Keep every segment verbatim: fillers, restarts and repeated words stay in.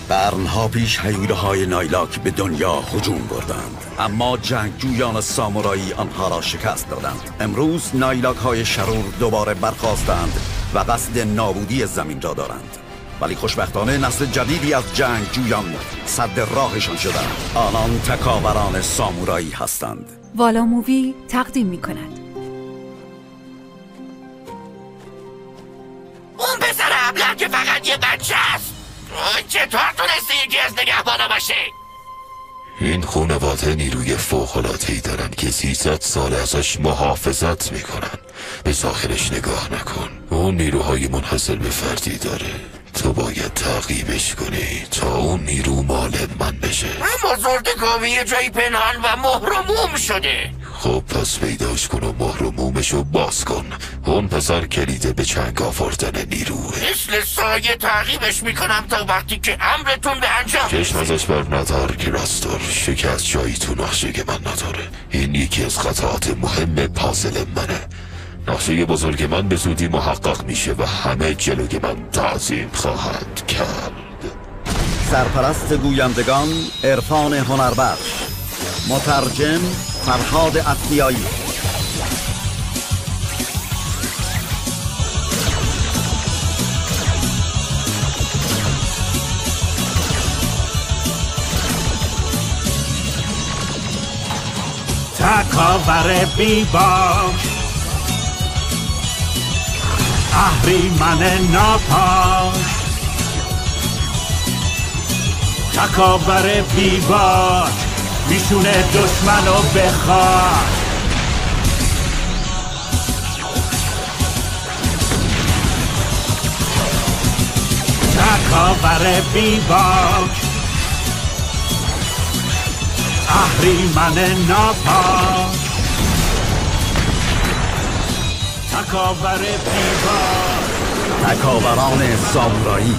قرنها پیش هیوله‌های نایلاک به دنیا هجوم بردند، اما جنگجویان سامورایی آنها را شکست دادند. امروز نایلاک های شرور دوباره برخاستند و قصد نابودی زمین را دارند، ولی خوشبختانه نسل جدیدی از جنگجویان سد راهشان شدند. آنان تکاوران سامورایی هستند. والا مووی تقدیم می کند. اون پسر ابله که فقط یه بچه است، چطور تونسته یکی از نگهبانا باشه؟ این خانواده نیروی فوق‌العاده‌ای دارن که سیصد سال ازش محافظت میکنن. به ظاهرش نگاه نکن، اون نیروهای منحصر به فردی داره. تو باید تعقیبش کنی تا اون نیرو مال من بشه. اما زردگاوی یه جایی پنهان و مهر و موم شده. خب پس پیداش کن و مهر و مومشو باز کن. اون پسر کلیده به چنگ آوردن نیروه. مثل سایه تعقیبش میکنم تا وقتی که امرتون به انجام چشم ازش بر ندار که راستار شکست جایی تو نقشه من نداره. این یکی از خطاات مهم پازل منه. نقشه بزرگ من به زودی محقق میشه و همه جلوی من تعظیم خواهند کرد. سرپرست گویندگان عرفان هنربخش، مترجم فرهاد عطیایی. تکاور بیباک، اهریمن ناپاک، تکاور بیباک میشونه دشمنو به خاک. تکاور بیباک، اهریمن ناپاک، تکاور بیباک، تکاوران سامورایی.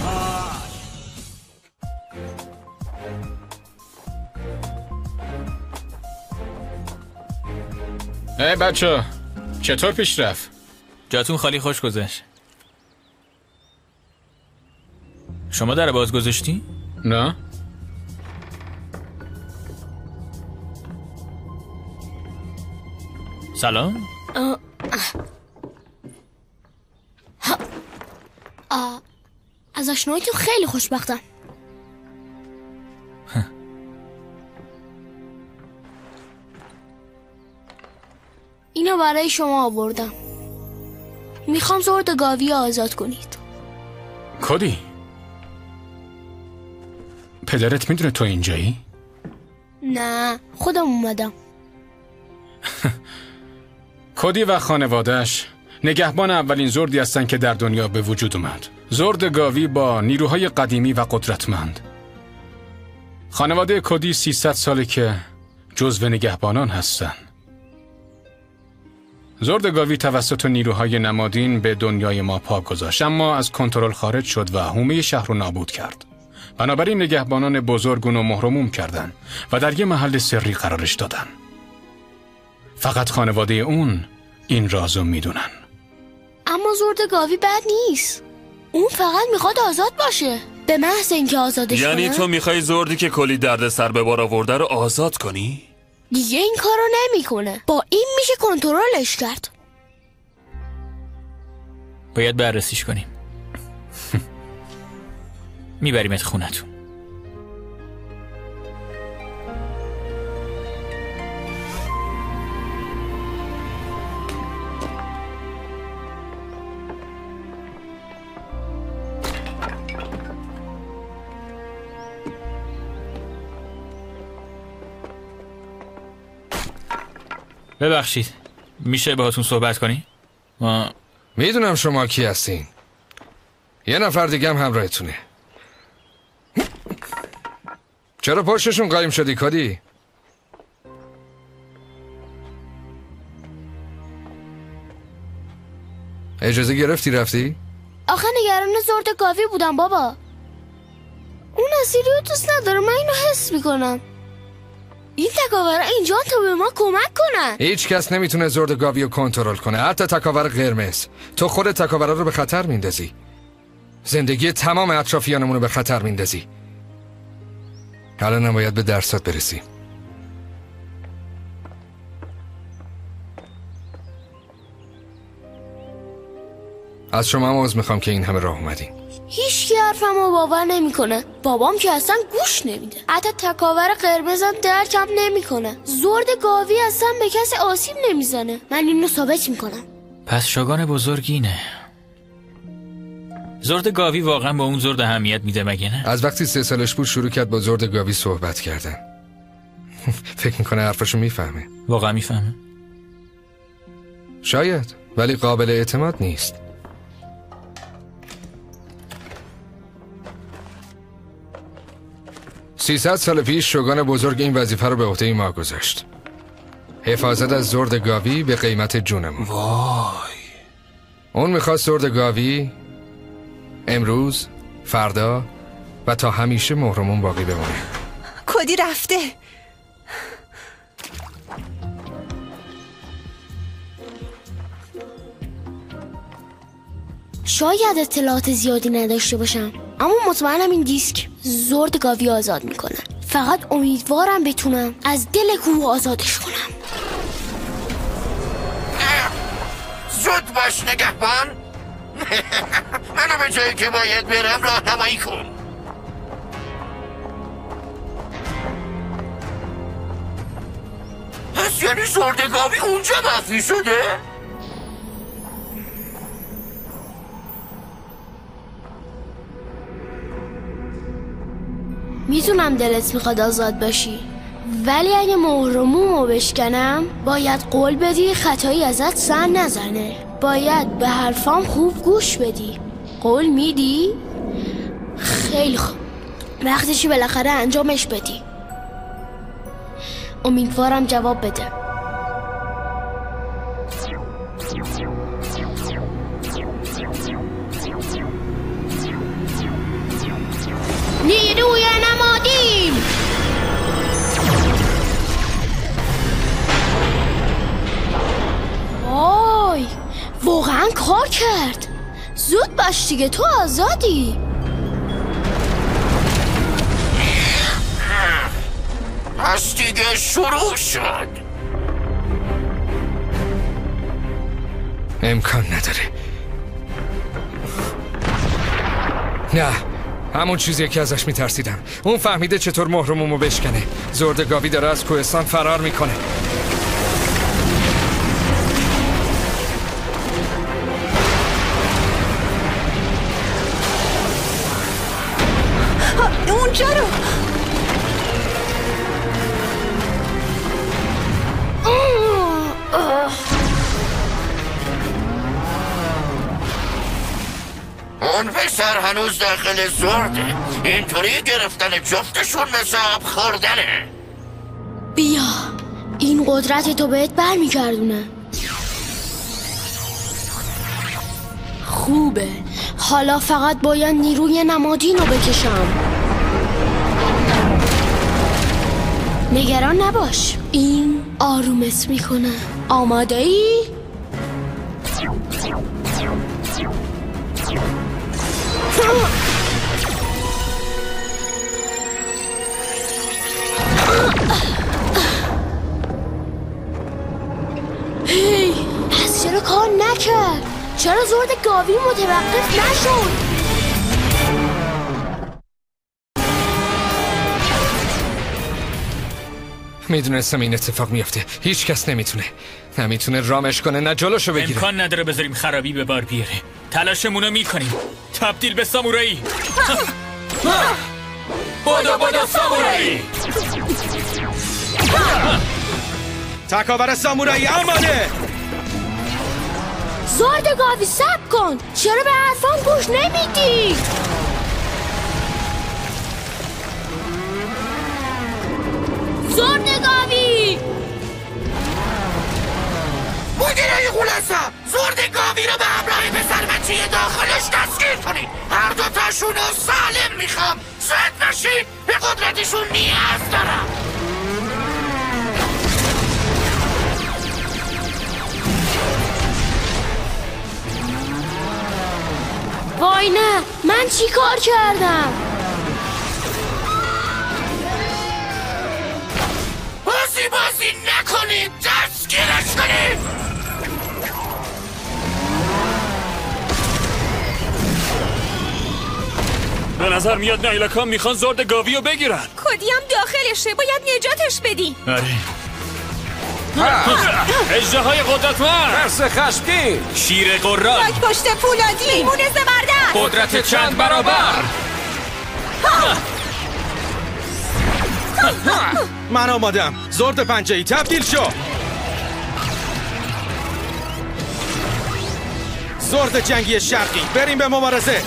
ای بچه چطور پیش رفت؟ جاتون خالی، خوش گذشت. شما در باز گذاشتی؟ نه. سلام. آه. آه. از آشناییتون خیلی خوشبختم. اینو برای شما آوردم. میخوام زردگاوی آزاد کنید. کدی؟ پدرت میدونه تو اینجایی؟ نه، خودم اومدم. کدی و خانوادهش نگهبان اولین زردی هستن که در دنیا به وجود اومد. زردگاوی با نیروهای قدیمی و قدرتمند. خانواده کدی سیصد ساله که جزو نگهبانان هستن. زردگاوی توسط نیروهای نمادین به دنیای ما پا گذاشت، اما از کنترل خارج شد و حومه شهر رو نابود کرد. بنابراین نگهبانان بزرگ اونو مهرموم کردن و در یه محل سری قرارش دادن. فقط خانواده اون این رازو میدونن. اما زردگاوی بد نیست. اون فقط میخواد آزاد باشه. به محض اینکه آزادش کنه. یعنی تو میخوای زردی که کلی درد سر به بار آورده رو آزاد کنی؟ دیگه این کارو نمیکنه. با این میشه کنترلش کرد. باید بررسیش کنیم. میبریمت خونتون. ببخشید، میشه باهاتون صحبت کنی؟ ما میدونم شما کی هستین. یه نفر دیگه هم همراهتونه. چرا پشتشون قایم شدی کدی؟ اجازه گرفتی رفتی؟ آخه نگران زردگاوی بودم بابا. اون اسیری رو دوست نداره، من اینو حس میکنم. این تکاورا اینجا تا به ما کمک کنن. هیچ کس نمیتونه زردگاوی رو کنترل کنه، حتی تکاور قرمز. تو خود تکاورا رو به خطر میندازی. زندگی تمام اطرافیانمون رو به خطر میندازی. الان هم باید به درسات برسی. از شما هم عذر میخوام که این همه راه اومدین. هیچ کی حرفمو باور نمیکنه. بابام که اصلا گوش نمیده. حتی تکاور قرمزم درکم نمیکنه. زرد گاوی اصلا به کسی آسیب نمیزنه. من اینو ثابت میکنم. پس شاگان بزرگینه. زرد گاوی واقعا با اون زرد اهمیت میده مگه نه؟ از وقتی سه سالش بود شروع کرد با زرد گاوی صحبت کردن. فکر میکنه حرفشو میفهمه. واقعا میفهمه؟ شاید، ولی قابل اعتماد نیست. سیصد سال پیش شوگان بزرگ این وظیفه رو به عهده ما گذاشت. حفاظت از زرد گاوی به قیمت جونمون. وای. اون میخواست زرد گاوی امروز، فردا و تا همیشه مهرمون باقی بمونه. کدی رفته. شاید اطلاعات زیادی نداشته باشم، اما مطمئنم این دیسک زرد گاوی آزاد میکنه. فقط امیدوارم بتونم از دل کوه آزادش کنم. زود باش نگهبان. منو به جایی که باید برم راهنمایی کن. پس یعنی زرد گاوی اونجا مخفی شده؟ میتونم دلت میخواد آزاد باشی، ولی اگه مهرمومو بشکنم باید قول بدی خطایی ازت سر نزنه. باید به حرفام خوب گوش بدی. قول میدی؟ خیلی خوب، وقتشی بالاخره انجامش بدی. امیدوارم جواب بده. نیروی نمادین. وای، واقعا کار کرد. زود باش دیگه، تو آزادی. پس دیگه شروع شد. امکان نداره. نه، همون چیزیه که ازش میترسیدم. اون فهمیده چطور مهرمومو بشکنه. زرد گاوی داره از کوهستان فرار میکنه. اونجا رو اون پسر هنوز داخل زرده. اینطوری گرفتن جفتشون مثل آب خوردنه. بیا، این قدرت تو بهت برمیگردونه. خوبه، حالا فقط باید نیروی نمادین رو بکشم. نگران نباش، این آرومت میکنه. آماده ای؟ هی، پس چرا کار نکرد؟ چرا زرد گاوی متوقف نشد؟ میدونستم این اتفاق میفته. هیچ کس نمیتونه نمیتونه رامش کنه، نه جلوشو بگیره. امکان نداره بذاریم خرابی به بار بیاره. تلاشمونو میکنیم. تبدیل به سامورایی. بودو بودو سامورایی. تکاور سامورایی آماده. زرد گاوی صبر کن، چرا به حرفام گوش نمیدی؟ زرد گاوی مدیرای خلاصا، زرد گاوی رو به همراه پسر بچه داخلش دستگیر کنید. هر دوتاشون رو سالم میخوام. زد باشید، به قدرتشون نیاز دارم. وای نه، من چی کار کردم؟ به نظر میاد نایلاک ها میخوان زرد گاوی رو بگیرن. کدی هم داخلشه، باید نجاتش بدی. آره. اژدهای قدرتمند، ترس خشمگین، شیر قران، خاک پشت فولادی، میمون زبردست، قدرت چند برابر. من آمادم. زرد پنجه‌ای تبدیل شو. زرد جنگی شرقی، بریم به مبارزه.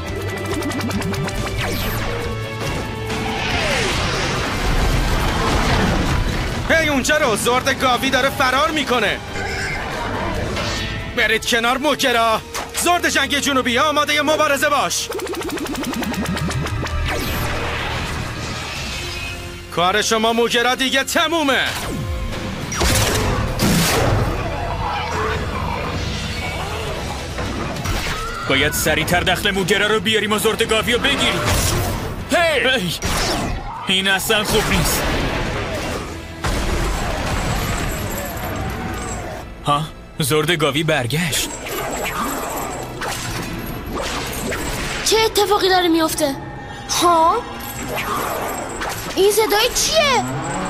هی اونجا رو، زرد گاوی داره فرار میکنه. برید کنار موکرا. زرد جنگی جنوبی، آماده مبارزه باش. کار شما موکرا دیگه تمومه. باید سریعتر دخل موگره رو بیاریم و زرد گاوی رو بگیریم. هی hey! این اصلا خوب نیست. ها؟ زرد گاوی برگشت. چه اتفاقی داره میفته؟ ها؟ این صدای چیه؟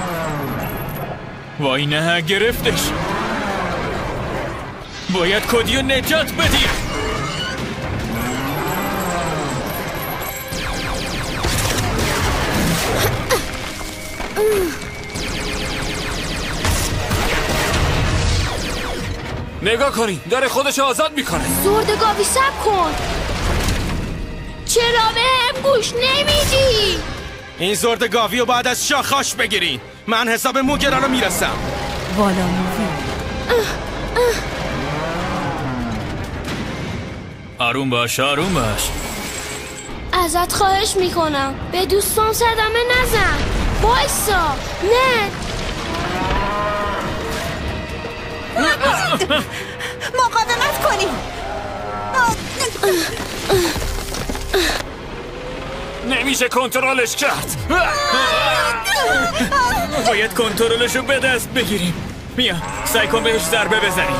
وای نه، گرفتش. باید کدی رو نجات بدیم. نگاه کنی، داره خودش آزاد میکنه. زرد گاوی صبر کن. چرا به هم گوش نمیدی؟ این زرد گاوی رو باید از شاخاش بگیری. من حساب موگرا رو میرسم. والا مووی. آروم باش، آروم باش. ازت خواهش میکنم به دوستان صدمه نزن. بایستا. نه مقاومت کنیم. نمیشه کنترلش کرد. باید کنترلش رو به دست بگیریم. بیا سعی کن بهش ضربه بزنیم.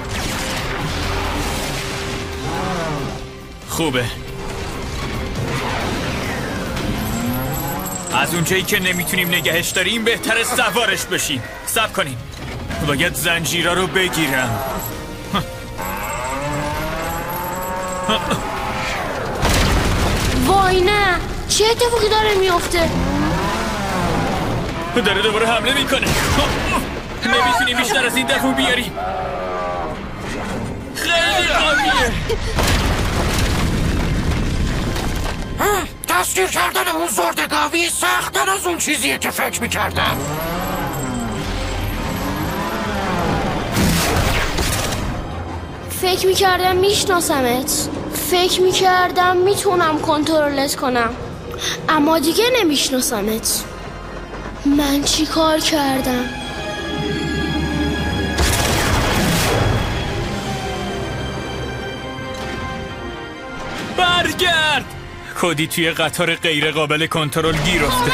خوبه. از اونجایی که نمیتونیم نگهش داریم بهتره سوارش بشیم. صبر کنیم. باید زنجیرا رو بگیرم. وای نه، چه اتفاقی داره میفته؟ داره دوباره حمله میکنه. نمیتونیم بیشتر از این دفعه بیاریم. خیلی قویه. دستگیر کردن اون زرد گاوی سخت‌تر از اون چیزیه که فکر میکردم. فکر میکردم میشناسمت. فکر میکردم میتونم کنترلت کنم، اما دیگه نمیشناسمت. من چی کار کردم؟ برگرد! کدی توی قطار غیر قابل کنترل گیر افته.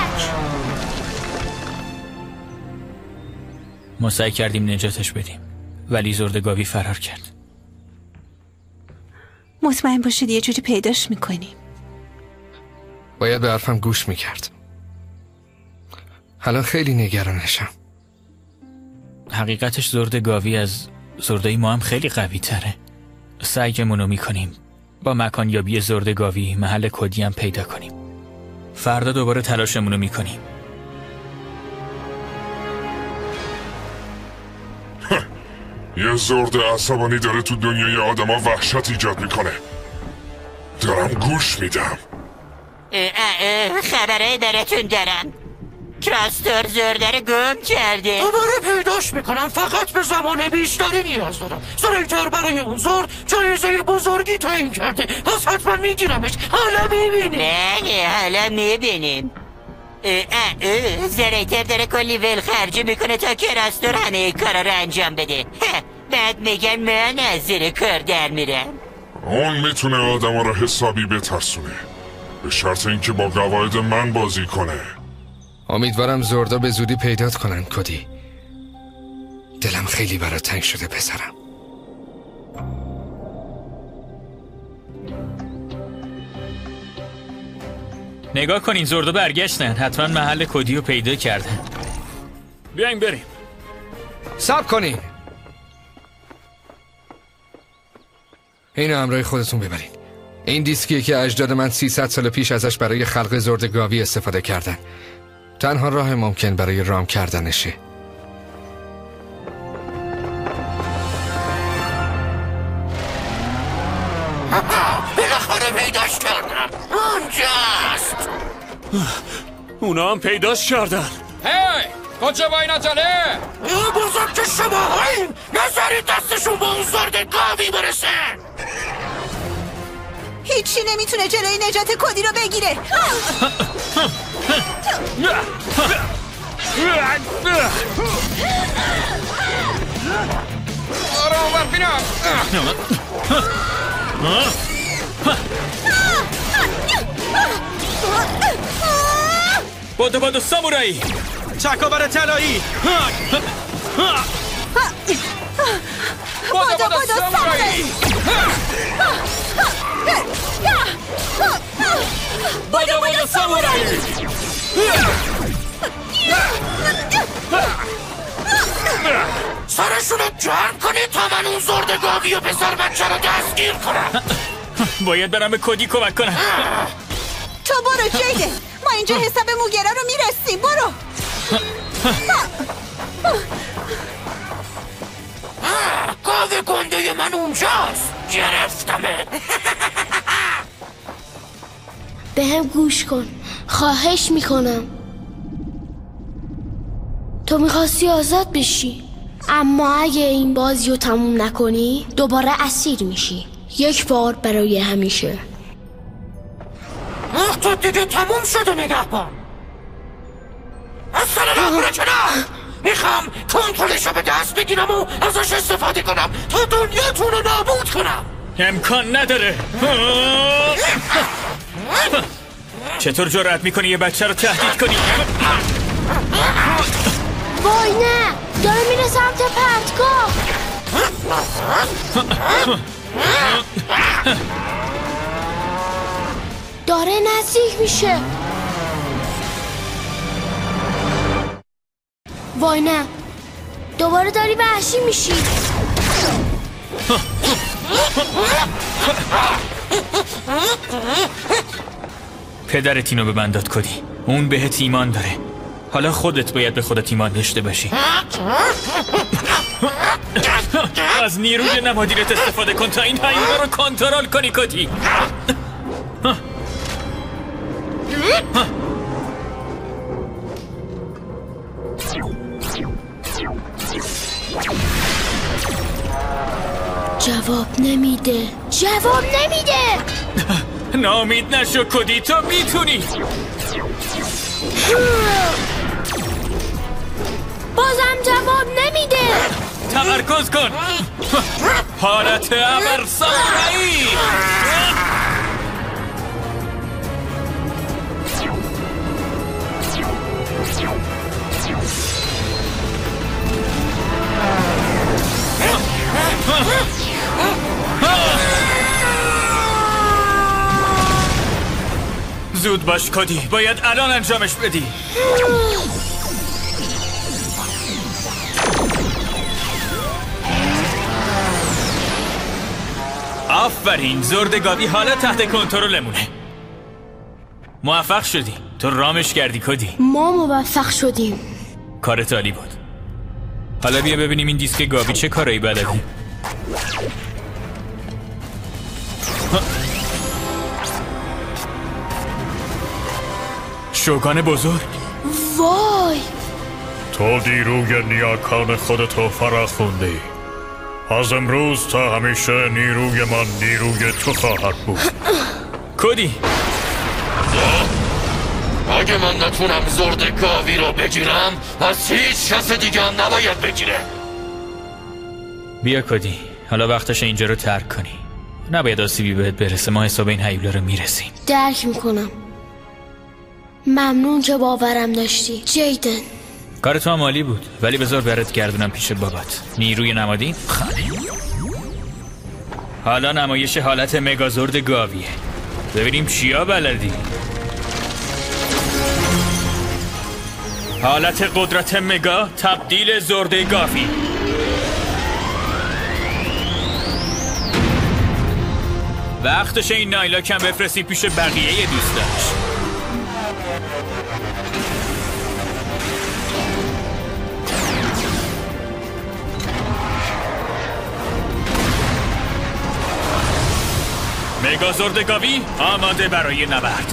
ما سعی کردیم نجاتش بدیم ولی زرد گاوی فرار کرد. مطمئن باشید یه جوری پیداش میکنیم. باید به حرفم گوش میکرد. الان خیلی نگرانشم. حقیقتش زرد گاوی از زردای ما هم خیلی قوی تره. سعیمونو میکنیم با مکانیابی زرد گاوی محل کدی هم پیدا کنیم. فردا دوباره تلاشمونو میکنیم. یه زرد عصبانی داره تو دنیای آدما وحشت ایجاد میکنه. دارم گوش میدم. خبره درتون دارم. کراستور زرده رو گم کرده. دوباره پیداش میکنم، فقط به زمان بیشتری نیاز دارم. سریعتر برای اون زرد جایزه بزرگی تعیین کرده. پس حتما میگیرمش. حالا میبینیم. بله حالا میبینیم. زریتر داره کلی ول خرجی میکنه تا کراستور همه کارا رو انجام بده. بعد میگن من از زیر کار در میرم. اون میتونه آدما رو حسابی بترسونه، به شرط اینکه با قواعد من بازی کنه. امیدوارم زردا به زودی پیدات کنن کدی. دلم خیلی برات تنگ شده پسرم. نگاه کنین زردا برگشتن. حتما محل کدی رو پیدا کردن. بیاین بریم. صبر کنین. اینو همراه خودتون ببرین. این دیسکیه که اجداد من سیصد سال پیش ازش برای خلق زرد گاوی استفاده کردن. تنها راه ممکن برای رام کردنشه. بالاخره پیداش کردم. اونجاست. اونا هم پیداش کردن. هی! کجا با اینا جاله؟ این بزرگ که شما هاییم نذارید دستشون با اون زرد گاوی برسه. هیچی نمیتونه جلوی نجات کدی رو بگیره. آرام بر بینم. بادو بادو سامورایی. چکاور طلایی. بادو بادو سامورایی. بادو بادو سامورایی. سرشون رو جمع کنید تا من اون زرد گاوی و پسر بچه رو دستگیر کنم. باید برم به کدی کمک کنم. تو برو جیده، ما اینجا حساب موگرا رو میرسیم. برو. گاو گنده من اونجاست. گرفتمه. به هم گوش کن، خواهش میکنم. تو میخواستی آزاد بشی، اما اگه این بازی رو تموم نکنی دوباره اسیر میشی، یک بار برای همیشه. تو دیگه تموم شده نگهبان. اصلا نبره کنم. میخوام کنترلش رو به دست بگیرم و ازش استفاده کنم تا دنیاتون رو نابود کنم. امکان نداره. چطور جرأت میکنی یه بچه رو تهدید کنی؟ وای نه، داره میره سمت پرتگاه. داره نزدیک میشه. وای نه، دوباره داری وحشی میشی. پدرت اینو به من داد کدی. اون بهت ایمان داره. حالا خودت باید به خودت ایمان داشته باشی. از نیروی نمادینت استفاده کن تا این حیونا رو کنترل کنی کدی. جواب نمیده. جواب نمیده. ناامید نشو کدی، تو میتونی. بازم جواب نمیده. تمرکز کن. حالت ابر سامورایی. زود باش کدی، باید الان انجامش بدی. آفرین، زرد گاوی حالا تحت کنترلمونه. موفق شدی. تو رامش کردی کدی. ما موفق شدیم. کارت عالی بود. حالا بیا ببینیم این دیسک گاوی چه کارایی بلده. شوگان بزرگ. وای، تو دیروی نیاکان خودتو فراخوندی. از امروز تا همیشه نیروی من نیروی تو خواهد بود. کدی، اگه من نتونم زرد گاوی رو بگیرم پس هیچ کس دیگه هم نباید بگیره. بیا کدی، حالا وقتش اینجا رو ترک کنی. نباید آسیبی بهت برسه. ما حساب این هیولا رو میرسیم. درک میکنم. ممنون که باورم داشتی جیدن. کار تو هم عالی بود، ولی بذار برات گردونم پیش بابات. نیروی نمادین. حالا نمایش حالت مگازورد گاویه. ببینیم چیا بلدی. حالت قدرت مگا تبدیل زرده گاوی. وقتش این نایلا کم بفرستی پیش بقیه دوستاش. مگا زرده گاوی آماده برای نبرد.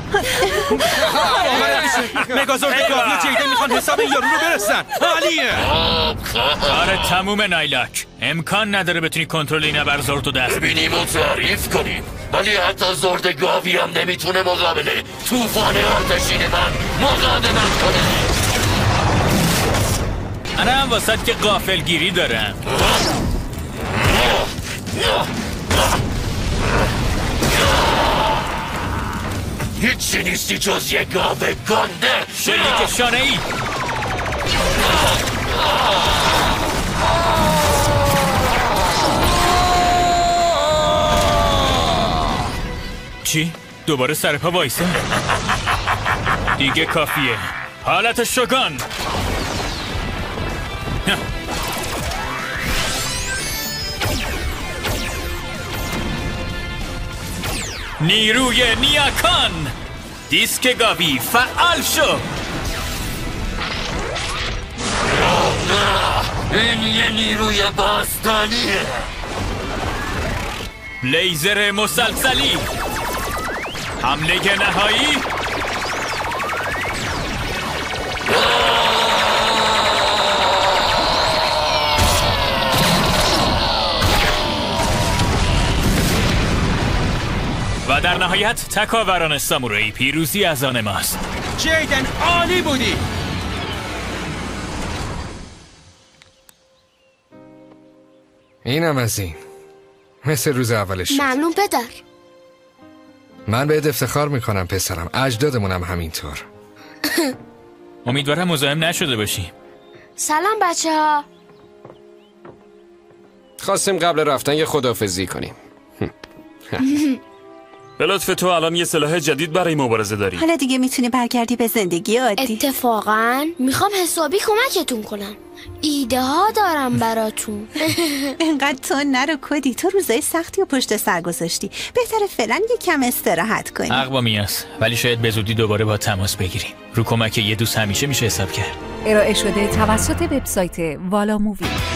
مگازورد گاوی و جیدن میخوان حساب این یارو رو برسن. عالیه. کار تموم نایلاک. امکان نداره بتونی کنترل این ابرزرد رو دست ببینیم و تعریف کنیم، ولی حتی زرد گاوی هم نمیتونه مقابله طوفان آتشین من مقاومت کنه. انا هم واسط که غافلگیری دارم. هیچی نیستی جز یک گاو گنده. شلیک شانه ای. چی؟ دوباره سر پا وایسه؟ دیگه کافیه. حالت شوگان. نیروی نیاکان. دیسک گاوی فعال شو. این یه نیروی باستانیه. لیزر مسلسلی. حمله نهایی. و در نهایت تکاوران سامورایی پیروزی از آن ماست. جیدن عالی بودی. اینم از این، مثل روز اولش. ممنون پدر. من بهت افتخار میکنم پسرم، اجدادمونم همینطور. امیدوارم مزاحم نشده باشی. سلام بچه ها. خواستیم قبل رفتن یه خداحافظی کنیم. به لطف تو الان یه سلاح جدید برای مبارزه داری. حالا دیگه میتونی برگردی به زندگی عادی. اتفاقا میخوام حسابی کمکتون کنم. ایده ها دارم براتون. انقدر تو نرو کدی، تو روزای سختی و پشت سر گذاشتی. بهتره فعلا یه کم استراحت کنی. حق با میاس، ولی شاید به زودی دوباره با تماس بگیریم. رو کمک یه دوست همیشه میشه حساب کرد. ارائه شده توسط وبسایت والا مووی.